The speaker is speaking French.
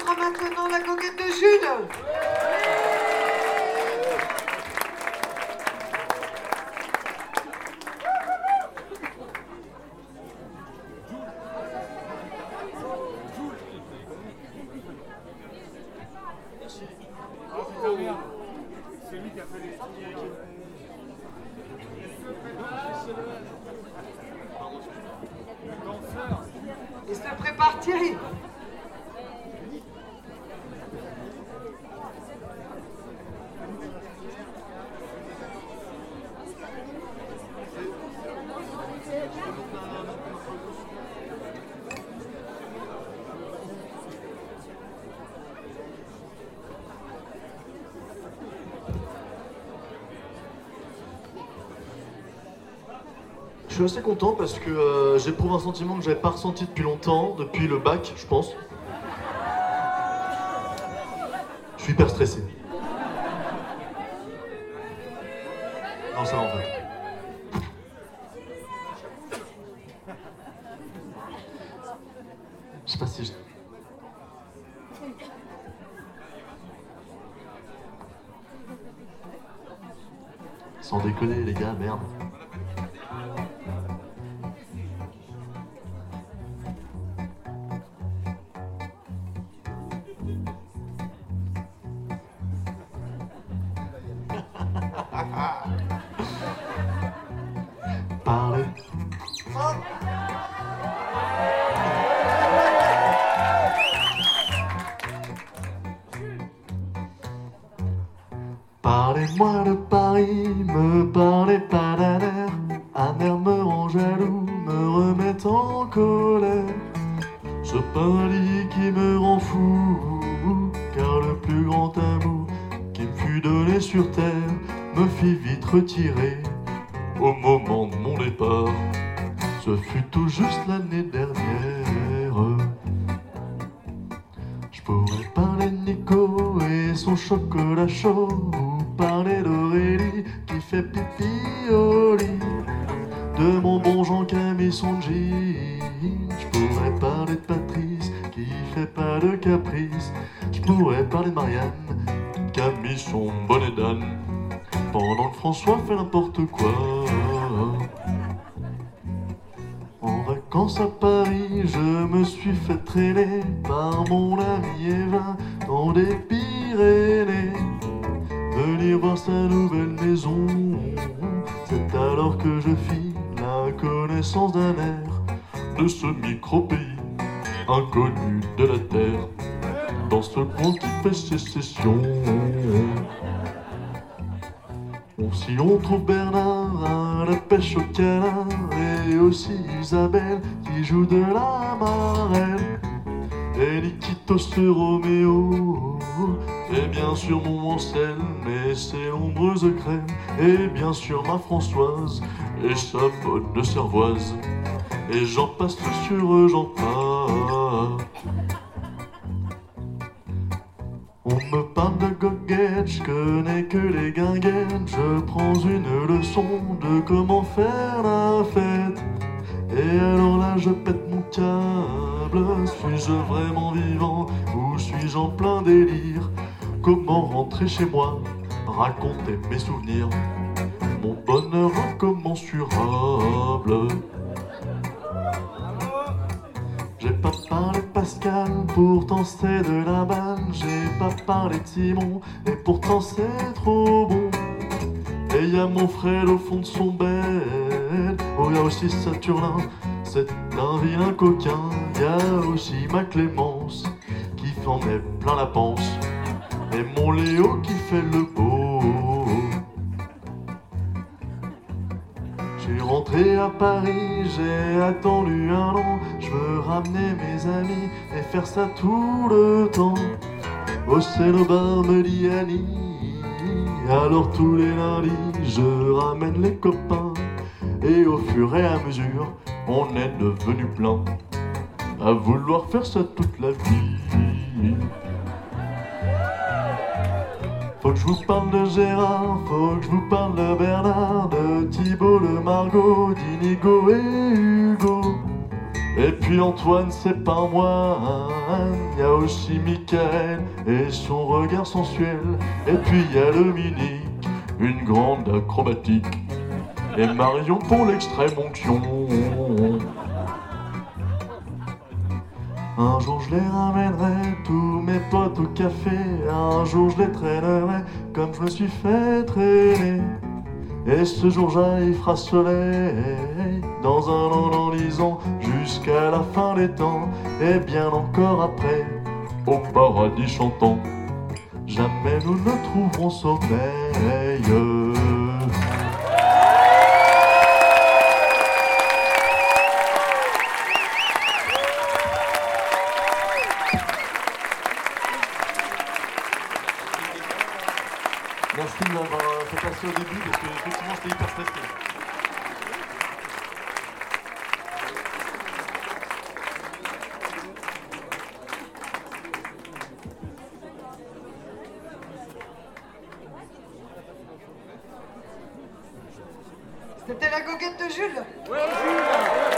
sera maintenant la coquette de Jules. C'est lui qui a fait les... Il se prépare Thierry. Je suis assez content parce que j'éprouve un sentiment que j'avais pas ressenti depuis longtemps, depuis le bac, je pense. Je suis hyper stressé. Non, ça va en fait. Je sais pas si je... Sans déconner les gars, merde. Parler. Parlez-moi de Paris, me parlez pas d'un air amer, me rend jaloux, me remet en colère. Ce Paris qui me rend fou, car le plus grand amour qui me fut donné sur terre me fit vite retirer au moment de mon départ. Ce fut tout juste l'année dernière. Je pourrais parler de Nico et son chocolat chaud, ou parler d'Aurélie qui fait pipi au lit, de mon bon Jean qui a mis son jean. Je pourrais parler de Patrice qui fait pas de caprice. Je pourrais parler de Marianne qui a mis son bonnet d'âne pendant que François fait n'importe quoi. En vacances à Paris, je me suis fait traîner par mon ami Evin dans des Pyrénées, venir voir sa nouvelle maison. C'est alors que je fis la connaissance d'un air de ce micro-pays inconnu de la terre, dans ce coin qui fait sécession. Si on trouve Bernard à la pêche au canard, et aussi Isabelle qui joue de la marelle, et Nikitos de Roméo, et bien sûr mon Anselme et ses nombreuses crèmes, et bien sûr ma Françoise et sa bonne de cervoise, et j'en passe sur j'en passe. On me parle de goguette, je connais que les guinguettes. Je prends une leçon de comment faire la fête. Et alors là je pète mon câble. Suis-je vraiment vivant ou suis-je en plein délire? Comment rentrer chez moi, raconter mes souvenirs, mon bonheur incommensurable. J'ai pas parlé de Pascal, pourtant c'est de la balle. J'ai pas parlé de Simon, et pourtant c'est trop bon. Et y a mon frère au fond de son bed. Oh, y a aussi Saturnin, c'est un vilain coquin. Y a aussi ma Clémence, qui en met plein la panse. Et mon Léo qui fait le beau. J'ai rentré à Paris, j'ai attendu un an. Je veux ramener mes amis et faire ça tout le temps. Au Cénobar me dit Annie, alors tous les lundis je ramène les copains. Et au fur et à mesure, on est devenu plein à vouloir faire ça toute la vie. Faut que je vous parle de Gérard, faut que je vous parle de Bernard, de Thibault, de Margot, d'Inigo et Hugo. Et puis Antoine, c'est pas moi, il y a aussi Michael et son regard sensuel. Et puis il y a Dominique, une grande acrobatique, et Marion pour l'extrême onction. Un jour je les ramènerai, tous mes potes au café. Un jour je les traînerai, comme je me suis fait traîner. Et ce jour-là il fera soleil, dans un an en lisant, jusqu'à la fin des temps. Et bien encore après, au paradis chantant, jamais nous ne trouverons sommeil. Merci de m'avoir fait passer au début parce que effectivement j'étais hyper stressé. C'était la goguette de Jules. Ouais, Jules.